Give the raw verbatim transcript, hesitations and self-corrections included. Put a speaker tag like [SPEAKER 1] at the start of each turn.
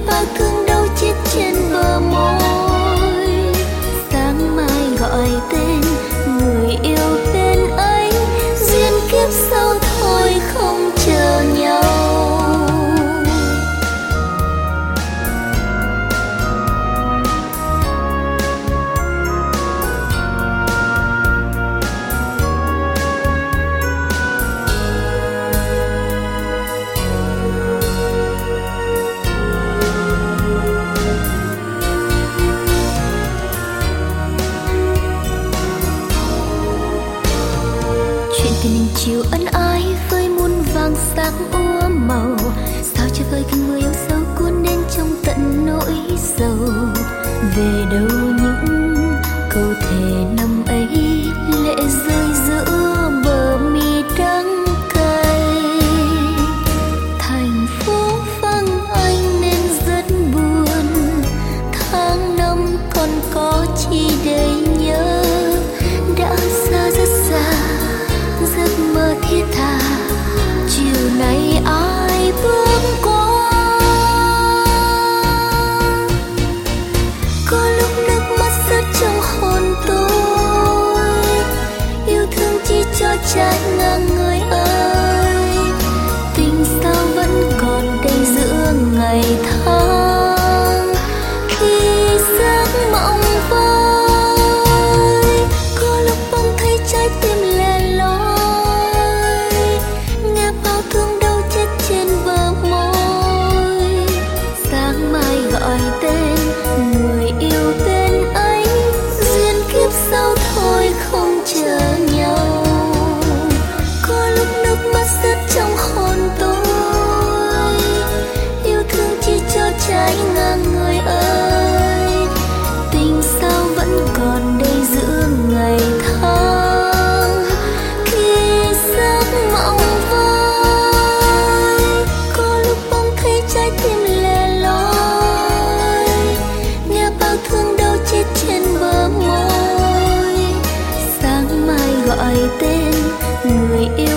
[SPEAKER 1] bao thương đau chết trên bờ môi. Sáng mai gọi tên người yêu tên ấy, duyên kiếp sau thôi không chờ nhau. Tình chiều ân ái với muôn vàng sắc úa màu, sao cho vơi cơn mưa yêu sâu cuốn đến trong tận nỗi sầu. Về đâu những câu thề năm ấy, lệ rơi giữa bờ mi đắng cay. Thành phố vắng anh nên rất buồn, tháng năm còn có chi để nhớ. Đã xa rất xa giấc mơ thiết tha, chiều nay ai bước qua. Có lúc nước mắt rớt trong hồn tôi, yêu thương chỉ cho trái ngang người ơi. Tình sao vẫn còn đây giữa ngày tháng, khi giấc mộng vơi. Có lúc bỗng thấy trái tim lẻ loi, nghe bao thương đau chết trên bờ môi. Sáng mai gọi tên người yêu tên ấy, duyên kiếp sau thôi không chờ nhau. Có lúc nước mắt rớt trong hồn tôi, yêu thương chỉ cho trái ngang người ơi. Tình sao vẫn còn đây giữa ngày tháng, khi giấc mộng vơi. Có lúc bỗng thấy trái tim lẻ loi, nghe bao thương đau chết trên bờ môi. Sáng mai gọi tên người yêu